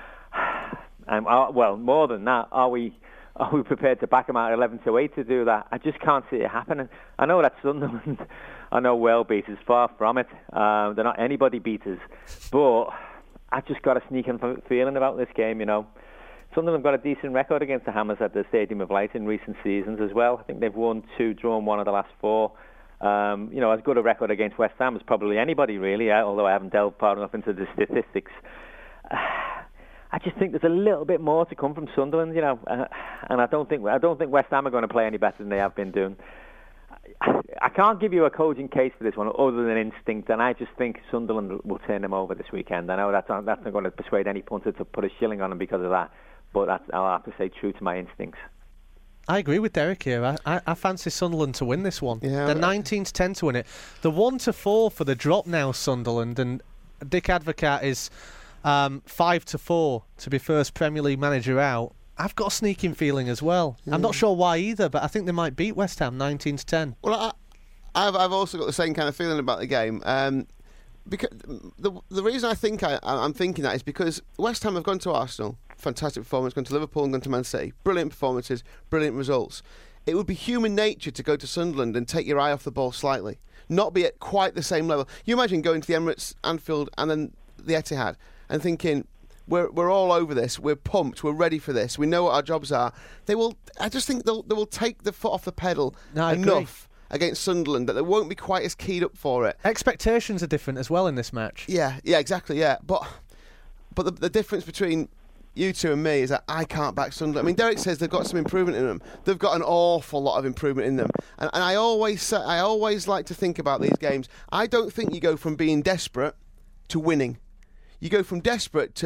Well, more than that, are we prepared to back them out 11-8 to do that? I just can't see it happening. I know that Sunderland are no well beaters, far from it. They're not anybody beaters, but I just got a sneaking feeling about this game, Sunderland have got a decent record against the Hammers at the Stadium of Light in recent seasons as well. I think they've won 2, drawn 1 of the last 4. As good a record against West Ham as probably anybody, really, although I haven't delved far enough into the statistics. I just think there's a little bit more to come from Sunderland, and I don't think West Ham are going to play any better than they have been doing. I can't give you a cogent case for this one other than instinct, and I just think Sunderland will turn them over this weekend. I know that's not going to persuade any punter to put a shilling on them because of that, but I'll have to say true to my instincts. I agree with Derek here. I fancy Sunderland to win this one. Yeah, they're 19-10 to win it. The 1-4 for the drop now, Sunderland, and Dick Advocaat is 5-4 to be first Premier League manager out. I've got a sneaking feeling as well. I'm not sure why either, but I think they might beat West Ham 19-10. Well, I've also got the same kind of feeling about the game. Because the reason I think I'm thinking that is because West Ham have gone to Arsenal, fantastic performance, gone to Liverpool and gone to Man City, brilliant performances, brilliant results. It would be human nature to go to Sunderland and take your eye off the ball slightly, not be at quite the same level. You imagine going to the Emirates, Anfield, and then the Etihad, and thinking, we're all over this, we're pumped, we're ready for this, we know what our jobs are. I just think they will take the foot off the pedal enough against Sunderland that they won't be quite as keyed up for it. Expectations are different as well in this match. Yeah, exactly, yeah. But the difference between you two and me is that I can't back Sunderland. I mean, Derek says they've got some improvement in them. They've got an awful lot of improvement in them. And I always like to think about these games. I don't think you go from being desperate to winning. You go from desperate to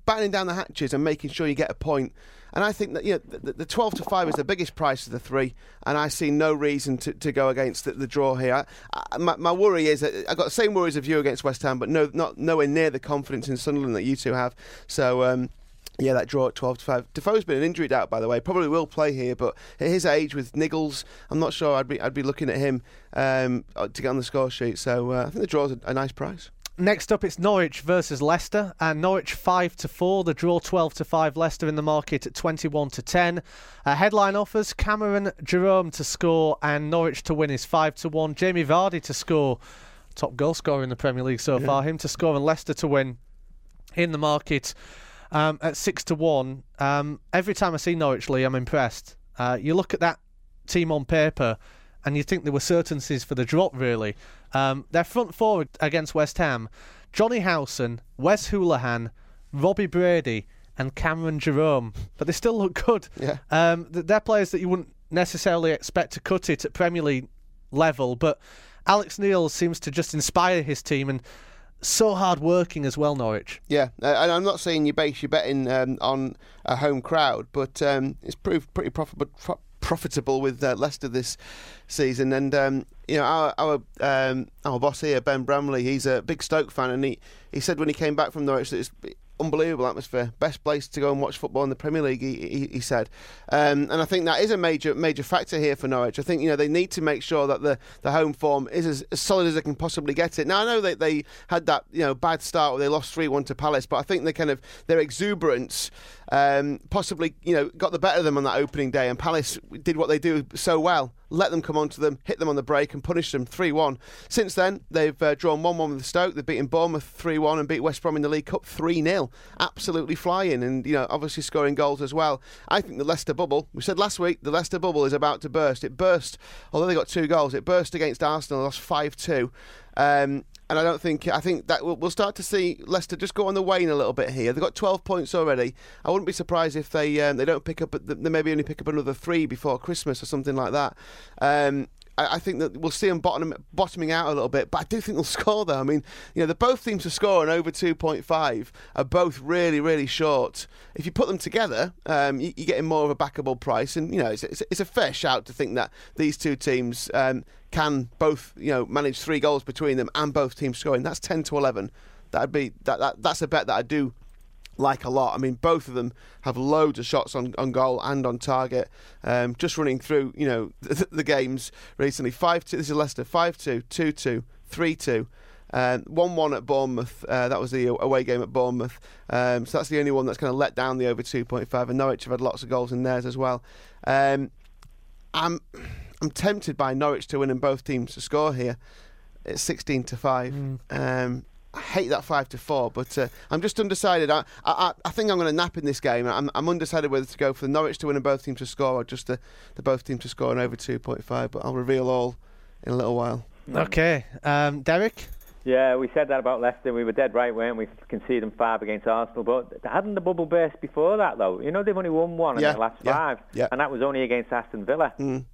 battening down the hatches and making sure you get a point. And I think that the 12-5 is the biggest price of the three, and I see no reason to go against the draw here. My worry is that I've got the same worries of you against West Ham, but nowhere near the confidence in Sunderland that you two have. So. Yeah, that draw at 12-5. Defoe's been an injury doubt, by the way. Probably will play here, but at his age with Niggles, I'm not sure I'd be looking at him to get on the score sheet. So I think the draw's a nice price. Next up, it's Norwich versus Leicester, and Norwich 5-4. The draw 12-5. Leicester in the market at 21-10. Headline offers: Cameron Jerome to score, and Norwich to win is 5-1. Jamie Vardy to score, top goal scorer in the Premier League so far. Him to score and Leicester to win in the market. At 6-1, every time I see Norwich, Lee, I'm impressed. You look at that team on paper and you think there were certainties for the drop, really. Their front forward against West Ham: Johnny Howson, Wes Hoolahan, Robbie Brady and Cameron Jerome. But they still look good. Yeah. They're players that you wouldn't necessarily expect to cut it at Premier League level, but Alex Neil seems to just inspire his team, and so hard working as well, Norwich. Yeah, and I'm not saying you base your betting on a home crowd, but it's proved pretty profitable with Leicester this season. And our boss here, Ben Bramley, he's a big Stoke fan, and he said when he came back from Norwich that it's unbelievable atmosphere, best place to go and watch football in the Premier League, he said, and I think that is a major factor here for Norwich. I think they need to make sure that the home form is as solid as they can possibly get it. Now I know they had that bad start where they lost 3-1 to Palace, but I think their exuberance possibly got the better of them on that opening day, and Palace did what they do so well: let them come onto them, hit them on the break and punish them 3-1. Since then they've drawn 1-1 with Stoke, they've beaten Bournemouth 3-1 and beat West Brom in the League Cup 3-0. Absolutely flying, and obviously scoring goals as well. I think the Leicester bubble, we said last week, the Leicester bubble is about to burst. It burst, although they got 2 goals, it burst against Arsenal, lost 5-2. And I think that we'll start to see Leicester just go on the wane a little bit here. They've got 12 points already. I wouldn't be surprised if they don't pick up. They maybe only pick up another 3 before Christmas or something like that. I think that we'll see them bottoming out a little bit, but I do think they'll score though. I mean, the both teams to score and over 2.5 are both really, really short. If you put them together, you're getting more of a backable price, and it's a fair shout to think that these two teams can both manage 3 goals between them and both teams scoring. That's 10-11. That's a bet that I do like a lot. I mean, both of them have loads of shots on goal and on target. Just running through, the games recently: 5-2. This is Leicester: 5-2, 2-2, 3-2, 1-1 at Bournemouth. That was the away game at Bournemouth. So that's the only one that's kind of let down the over 2.5. And Norwich have had lots of goals in theirs as well. I'm tempted by Norwich to win and both teams to score here. It's 16-5. I hate that 5-4, but I'm just undecided. I think I'm going to nap in this game. I'm undecided whether to go for the Norwich to win and both teams to score, or just the both teams to score and over 2.5. But I'll reveal all in a little while. Okay, Derek. Yeah, we said that about Leicester. We were dead right, weren't we? Conceding 5 against Arsenal, but hadn't the bubble burst before that though? They've only won 1 in their last 5, and that was only against Aston Villa.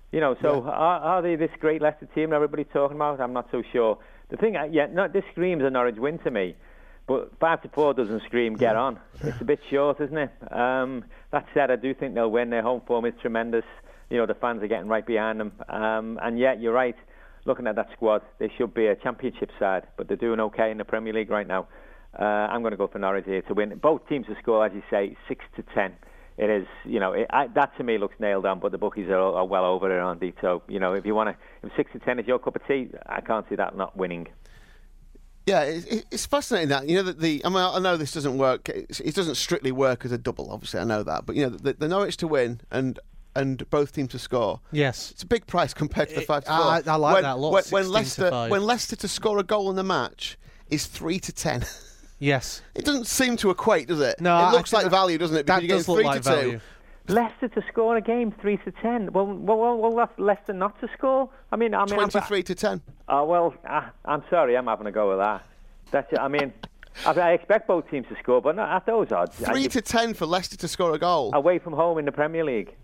Are they this great Leicester team that everybody's talking about? I'm not so sure. The thing, this screams a Norwich win to me, but 5-4 doesn't scream get on. It's a bit short, isn't it? That said, I do think they'll win. Their home form is tremendous. The fans are getting right behind them. And yet, you're right. Looking at that squad, they should be a championship side, but they're doing okay in the Premier League right now. I'm going to go for Norwich here to win. Both teams to score, as you say, 6-10. It is, that to me looks nailed on, but the bookies are well over it on D. So, if 6-10 is your cup of tea, I can't see that not winning. Yeah, it's fascinating that I know this doesn't work. It doesn't strictly work as a double. Obviously, I know that, but the Norwich to win and both teams to score. Yes, it's a big price compared to the 5-4. I like that a lot. When Leicester to score a goal in the match is 3-10. Yes. It doesn't seem to equate, does it? No, it looks like value, doesn't it? That does look like value. Leicester to score a game 3-10. Well, that's Leicester not to score. I mean, 23-10. Oh well, I'm sorry, I'm having a go with that. That's it. I mean, I expect both teams to score, but not at those odds. 3-10 for Leicester to score a goal away from home in the Premier League.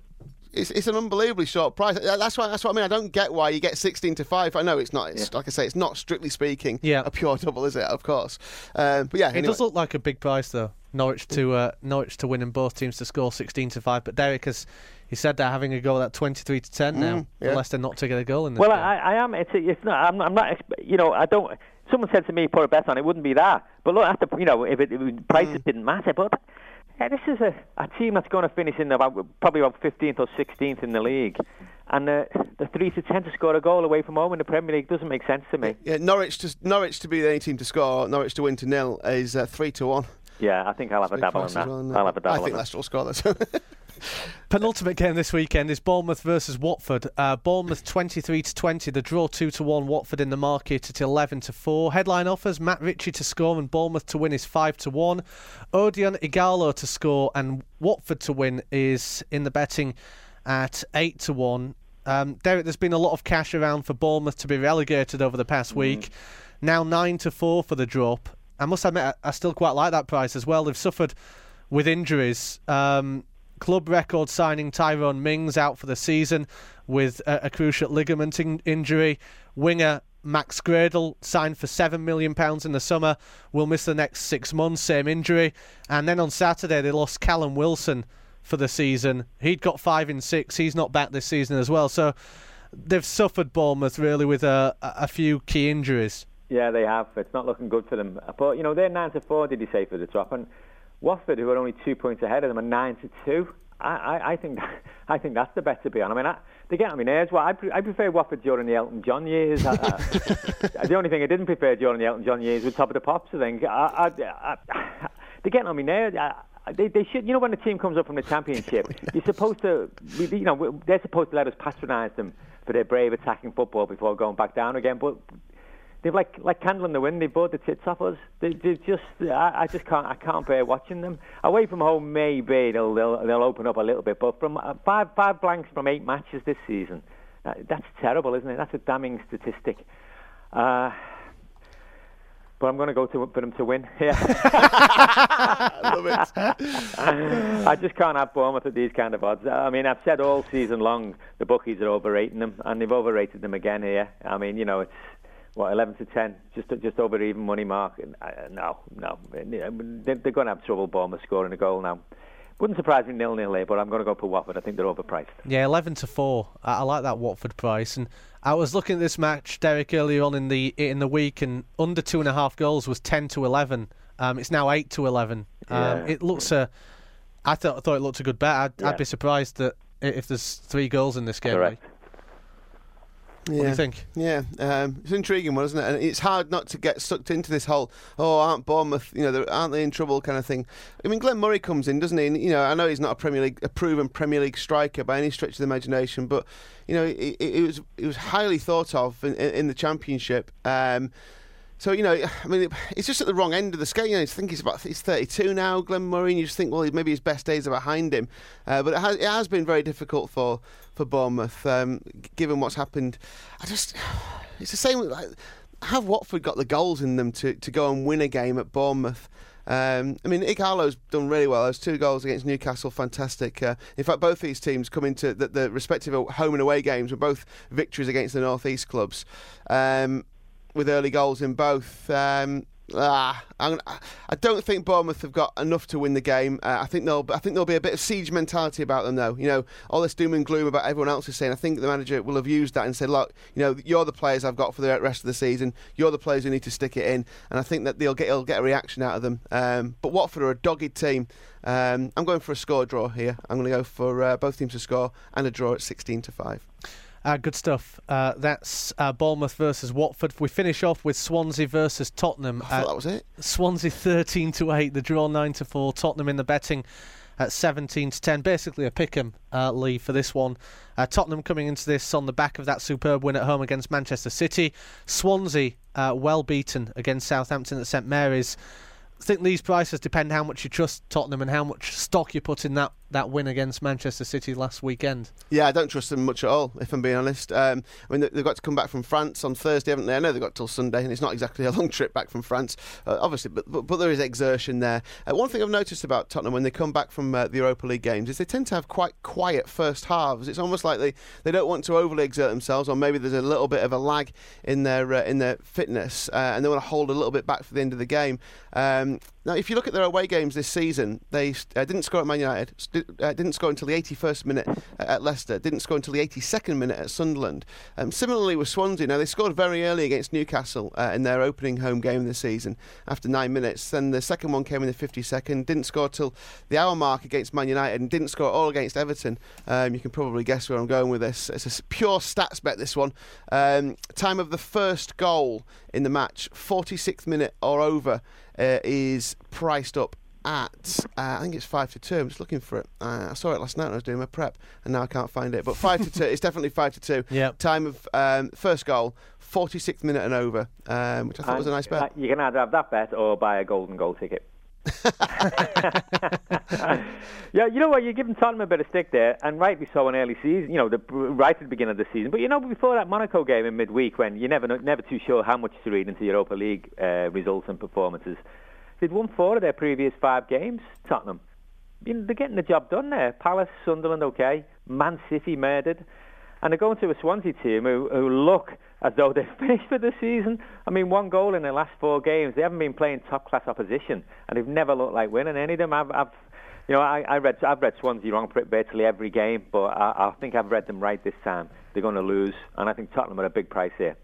it's an unbelievably short price. That's what I mean. I don't get why you get 16 to 5. I know it's not. It's, like I say, it's not strictly speaking a pure double, is it? Of course. But yeah, it does look like a big price though. Norwich to win and both teams to score 16 to 5. But Derek he said they're having a go at 23 to 10 now. For Leicester not to get a goal in this game. I am. It's not. I'm not. I don't. Someone said to me, put a bet on it. Wouldn't be that. But look, after if prices didn't matter, but. This is a team that's going to finish in probably about 15th or 16th in the league. And the 3 to 10 to score a goal away from home in the Premier League doesn't make sense to me. Yeah, Norwich to be the only team to score, Norwich to win to 0 is 3 to 1. Yeah, I think I'll have a dabble on that. I'll have a dabble on that. I think Leicester will score this. Penultimate game this weekend is Bournemouth versus Watford. Bournemouth 23 to 20. The draw 2 to 1. Watford in the market at 11 to 4. Headline offers: Matt Ritchie to score and Bournemouth to win is 5 to 1. Odion Ighalo to score and Watford to win is in the betting at 8 to 1. Derek, there's been a lot of cash around for Bournemouth to be relegated over the past week. Now 9 to 4 for the drop. I must admit, I still quite like that price as well. They've suffered with injuries. Club record signing Tyrone Mings out for the season with a cruciate ligament injury. Winger Max Gradle signed for £7 million in the summer. Will miss the next 6 months, same injury. And then on Saturday they lost Callum Wilson for the season. He'd got 5 in 6. He's not back this season as well. So they've suffered, Bournemouth, really, with a few key injuries. Yeah, they have. It's not looking good for them. But, they're 9 to 4, did you say, for the drop? And Watford, who are only 2 points ahead of them, are 9 to 2. I think that's the bet to be on. I mean, they get on my nerves. Well, I prefer Watford during the Elton John years. The only thing I didn't prefer during the Elton John years was Top of the Pops, I think. They're getting on my nerves. They should. When the team comes up from the Championship, you're supposed to. They're supposed to let us patronise them for their brave attacking football before going back down again. But they've like candle in the wind. They bought the tits off us. They just. I just can't. I can't bear watching them. Away from home, maybe they'll open up a little bit. But from five blanks from 8 matches this season, that's terrible, isn't it? That's a damning statistic. But I'm going to go for them to win. Yeah. I love it. I just can't have Bournemouth at these kind of odds. I mean, I've said all season long the bookies are overrating them, and they've overrated them again here. I mean, it's 11 to 10, just over even money mark. No, they're going to have trouble Bournemouth scoring a goal now. Wouldn't surprise me 0-0 here, but I'm going to go for Watford. I think they're overpriced. Yeah, 11 to 4. I like that Watford price. And I was looking at this match, Derek, earlier on in the week, and under 2.5 goals was 10 to 11. It's now 8 to 11. It looks I thought it looked a good bet. I'd be surprised that if there's 3 goals in this game. Correct. What do you think? Yeah, it's an intriguing one, isn't it? And it's hard not to get sucked into this whole, aren't Bournemouth, aren't they in trouble kind of thing. I mean, Glenn Murray comes in, doesn't he? And, I know he's not a proven Premier League striker by any stretch of the imagination, but, it was highly thought of in the Championship. So, I mean, it's just at the wrong end of the scale. I think he's 32 now, Glenn Murray, and you just think, well, maybe his best days are behind him. But it has been very difficult for Bournemouth, given what's happened. It's the same. Have Watford got the goals in them to go and win a game at Bournemouth? I mean, Ighalo's done really well. Those 2 goals against Newcastle, fantastic. In fact, both these teams come into the respective home and away games were both victories against the North East clubs. With early goals in both. I don't think Bournemouth have got enough to win the game. I think there'll be a bit of siege mentality about them, though. All this doom and gloom about everyone else is saying. I think the manager will have used that and said, look, you're the players I've got for the rest of the season. You're the players who need to stick it in. And I think that he'll get a reaction out of them. But Watford are a dogged team. I'm going for a score draw here. I'm going to go for both teams to score and a draw at 16 to 5. Good stuff. That's Bournemouth versus Watford. We finish off with Swansea versus Tottenham. I thought that was it. Swansea 13 to 8. The draw 9 to 4. Tottenham in the betting at 17 to 10. Basically a pick'em, Lee, for this one. Tottenham coming into this on the back of that superb win at home against Manchester City. Swansea well beaten against Southampton at St Mary's. I think these prices depend how much you trust Tottenham and how much stock you put in that that win against Manchester City last weekend? Yeah, I don't trust them much at all, if I'm being honest. I mean, they've got to come back from France on Thursday, haven't they? I know they've got till Sunday, and it's not exactly a long trip back from France, obviously, but there is exertion there. One thing I've noticed about Tottenham when they come back from the Europa League games is they tend to have quite quiet first halves. It's almost like they don't want to overly exert themselves, or maybe there's a little bit of a lag in their fitness, and they want to hold a little bit back for the end of the game. Now, if you look at their away games this season, they didn't score at Man United, didn't score until the 81st minute at Leicester, didn't score until the 82nd minute at Sunderland. Similarly with Swansea, now they scored very early against Newcastle in their opening home game of the season after 9 minutes. Then the second one came in the 52nd, didn't score till the hour mark against Man United, and didn't score at all against Everton. You can probably guess where I'm going with this. It's a pure stats bet, this one. Time of the first goal in the match, 46th minute or over, is priced up at I think it's 5-2. I'm just looking for it. I saw it last night when I was doing my prep, and now I can't find it. But 5-2. It's definitely 5-2. Yep. Time of first goal, 46th minute and over, which I thought was a nice bet. You can either have that bet or buy a golden goal ticket. Yeah, you know what? You're giving Tottenham a bit of stick there, and rightly so in early season. Right at the beginning of the season. But before that Monaco game in midweek, when you're never too sure how much to read into Europa League results and performances, they'd won 4 of their previous 5 games. Tottenham, they're getting the job done there. Palace, Sunderland, okay. Man City murdered, and they're going to a Swansea team who look as though they're finished for the season. I mean, 1 goal in their last 4 games. They haven't been playing top-class opposition, and they've never looked like winning any of them. I've read Swansea wrong virtually every game, but I think I've read them right this time. They're going to lose, and I think Tottenham are a big price here.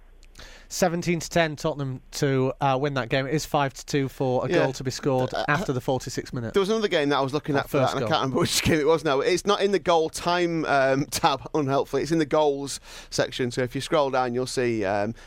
17-10 Tottenham to win that game. It is 5-2 for a goal to be scored after the 46th minute. There was another game that I was looking at for that, and I can't remember which game it was now. It's not in the goal time tab, unhelpfully. It's in the goals section. So if you scroll down, you'll see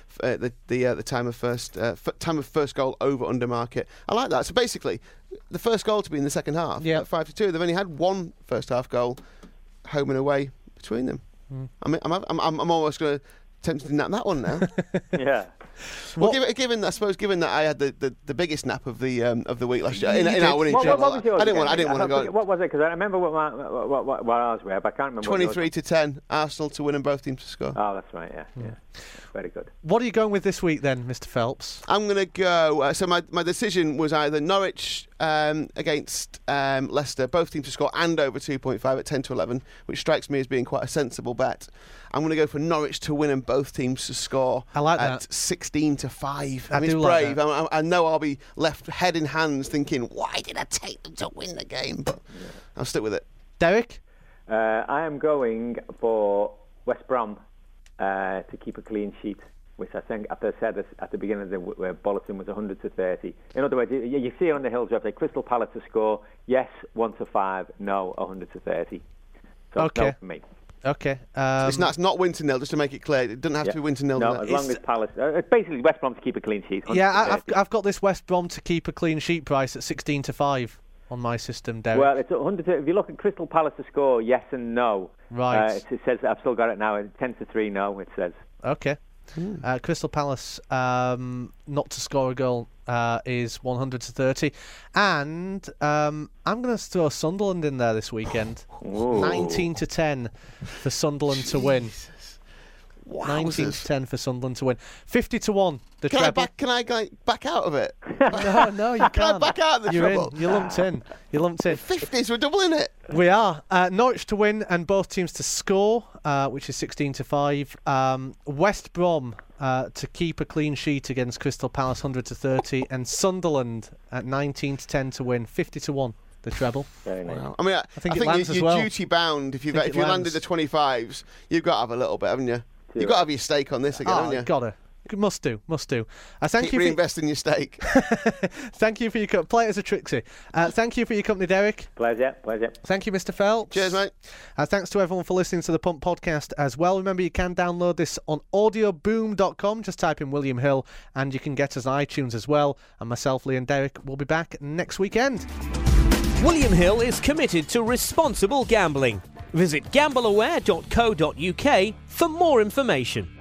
the time of first goal over under market. I like that. So basically, the first goal to be in the second half. Yeah. At 5-2. They've only had 1 first half goal, home and away, between them. I mean, I'm almost going to tempted to nap that one now. Yeah. Well, given that I had the biggest nap of the week last year in our winning streak. What was yours? I didn't want to go. What was it? Because I remember what ours were, but I can't remember. 23-10, Arsenal to win and both teams to score. Oh, that's right. Yeah. Very good. What are you going with this week then, Mr. Phelps? I'm going to go. So my decision was either Norwich against Leicester, both teams to score, and over 2.5 at 10-11, which strikes me as being quite a sensible bet. I'm going to go for Norwich to win and both teams to score. I like at that. 16-5. I mean, do it's like brave. that. I know I'll be left head in hands thinking, why did I take them to win the game? But I'll stick with it. Derek? I am going for West Brom to keep a clean sheet, which I think, as I said at the beginning of the bulletin, was 100-30. In other words, you see it on the Hills website, Crystal Palace to score, yes, 1-5, no, 100-30. So Okay. no for me. Okay. It's not win to nil, just to make it clear. It doesn't have to be win to nil. No, as long as Palace... it's basically West Brom to keep a clean sheet. Yeah, I've got this West Brom to keep a clean sheet price at 16-5 on my system, Derek. Well, it's 100. If you look at Crystal Palace to score, yes and no. Right. It says, I've still got it now, 10-3 no, it says. Okay. Crystal Palace not to score a goal is 100-30, and I'm going to throw Sunderland in there this weekend. 19-10 for Sunderland to win. 19-10 for Sunderland to win. 50-1 the treble. Can I back out of it? No, you can't. Can I back out of the You're treble? in. You're lumped in. 50s, we're doubling it. We are. Norwich to win and both teams to score, which is 16-5. West Brom to keep a clean sheet against Crystal Palace, 100-30, and Sunderland at 19-10 to win, 50-1 the treble. Very nice. Wow. I mean, I think it lands you're as well. duty bound if you Think it landed lands. the 25s. You've got to have a little bit, haven't you? You've got to have your stake on this again, haven't you? Gotta. Must do. Keep reinvesting your stake. Thank you for your play it as a Trixie. Thank you for your company, Derek. Pleasure. Thank you, Mr. Phelps. Cheers, mate. Thanks to everyone for listening to the Pump Podcast as well. Remember, you can download this on audioboom.com. Just type in William Hill and you can get us on iTunes as well. And myself, Lee and Derek will be back next weekend. William Hill is committed to responsible gambling. Visit gambleaware.co.uk for more information.